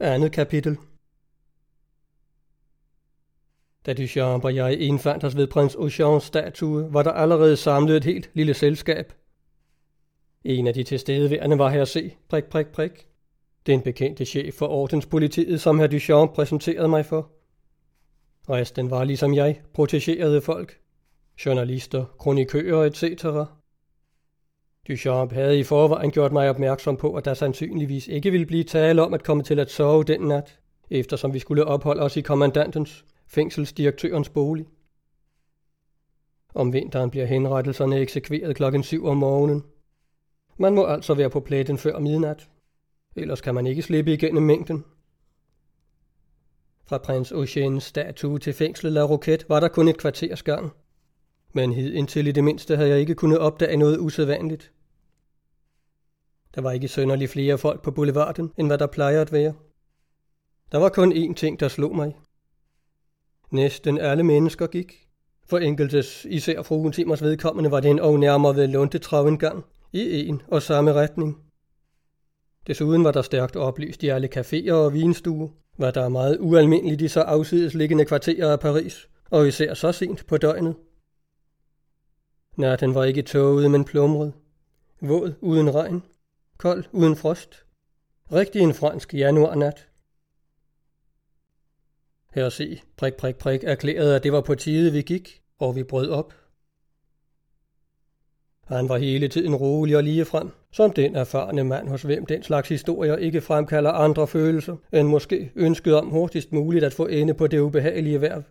Andet kapitel. Da Duchamp og jeg indfandt os ved prins Auchamps statue, var der allerede samlet et helt lille selskab. En af de tilstedeværende var her C. Den bekendte chef for ordenspolitiet, som hr. Duchamp præsenterede mig for. Resten var ligesom jeg, protegerede folk, journalister, kronikører etc. Duchamp havde i forvejen gjort mig opmærksom på, at der sandsynligvis ikke ville blive tale om at komme til at sove den nat, eftersom vi skulle opholde os i kommandantens, fængselsdirektørens bolig. Om vinteren bliver henrettelserne eksekveret 7:00 om morgenen. Man må altså være på pletten før midnat, ellers kan man ikke slippe igennem mængden. Fra prins Eugènes statue til fængslet La Roquette var der kun et kvarters gang, men hidtil i det mindste havde jeg ikke kunnet opdage noget usædvanligt. Der var ikke synderligt flere folk på boulevarden, end hvad der plejer at være. Der var kun én ting, der slog mig. Næsten alle mennesker gik. For enkeltes, især fruen Timers vedkommende, var det en og nærmere ved lundetrav en gang, i en og samme retning. Desuden var der stærkt oplyst i alle caféer og vinstuer, hvad der er meget ualmindeligt i så afsides liggende kvarterer af Paris, og især så sent på døgnet. Natten var ikke tåget, men plumret. Våd uden regn. Kold uden frost. Rigtig en fransk januarnat. Her C. erklærede, at det var på tide, vi gik, og vi brød op. Han var hele tiden rolig og ligefrem, som den erfarne mand, hos hvem den slags historier ikke fremkalder andre følelser, end måske ønsket om hurtigst muligt at få ende på det ubehagelige værv.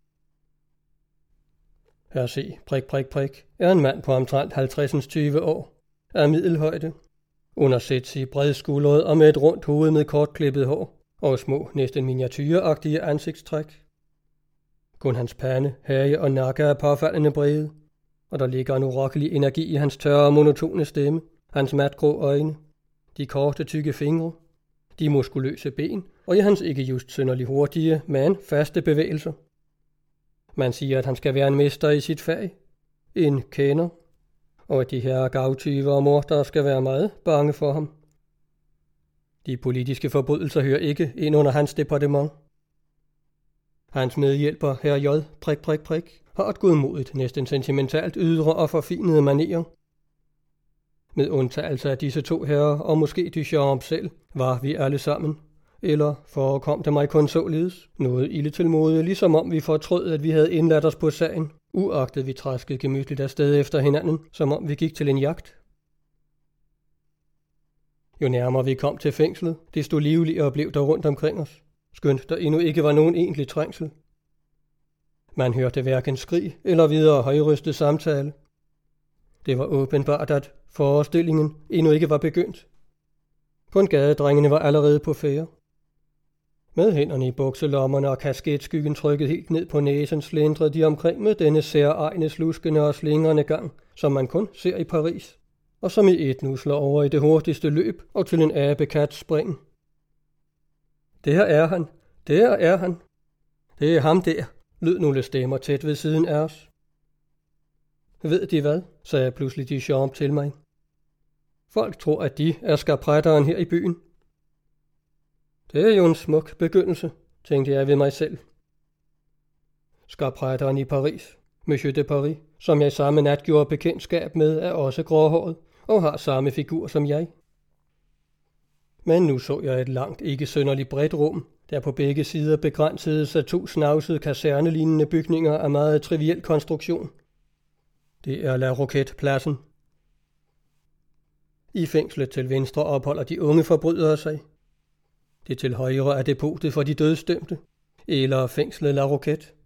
Her C. er en mand på omtrent 50-20 år, af middelhøjde, undersætsig, bredskuldret og med et rundt hoved med kortklippet hår og små, næsten miniatyreagtige ansigtstræk. Kun hans pande, hage og nakke er påfaldende brede, og der ligger en urokkelig energi i hans tørre og monotone stemme, hans matgrå øjne, de korte, tykke fingre, de muskuløse ben og i hans ikke just synderlig hurtige, men faste bevægelser. Man siger, at han skal være en mester i sit fag, en kender, og at de her gavtyve og mordere skal være meget bange for ham. De politiske forbrydelser hører ikke ind under hans departement. Hans medhjælper, herr J. har et godmodigt, næsten sentimentalt ydre og forfinede manerer. Med undtagelse af disse to herrer, og måske Duchamp selv, var vi alle sammen, eller forekom det mig kun således, noget ilde til mode, ligesom om vi fortrød, at vi havde indladt os på sagen, uagtet vi træskede gemytligt afsted efter hinanden, som om vi gik til en jagt. Jo nærmere vi kom til fængslet, desto livligere blev der rundt omkring os, skønt der endnu ikke var nogen egentlig trængsel. Man hørte hverken skrig eller videre højrystet samtale. Det var åbenbart, at forestillingen endnu ikke var begyndt. Kun gadedrengene var allerede på færde. Med hænderne i bukselommerne og kasketskyggen trykket helt ned på næsen slendrede de omkring med denne særegne sluskende og slingrende gang, som man kun ser i Paris, og som i et nu slår over i det hurtigste løb og til en abekats spring. Der er han, der er han. Det er ham der, lød nogle stemmer tæt ved siden af os. Ved de hvad, sagde pludselig Duchamp til mig. Folk tror, at de er skarpretteren her i byen. Det er jo en smuk begyndelse, tænkte jeg ved mig selv. Skarpretteren i Paris, Monsieur de Paris, som jeg samme nat gjorde bekendtskab med, er også gråhåret og har samme figur som jeg. Men nu så jeg et langt, ikke synderligt bredt rum, der på begge sider begrænsedes af to snavsede kasernelignende bygninger af meget triviel konstruktion. Det er La Roquette-pladsen. I fængslet til venstre opholder de unge forbrydere sig. Det til højre er depotet for de dødsdømte, eller fængslet La Roquette.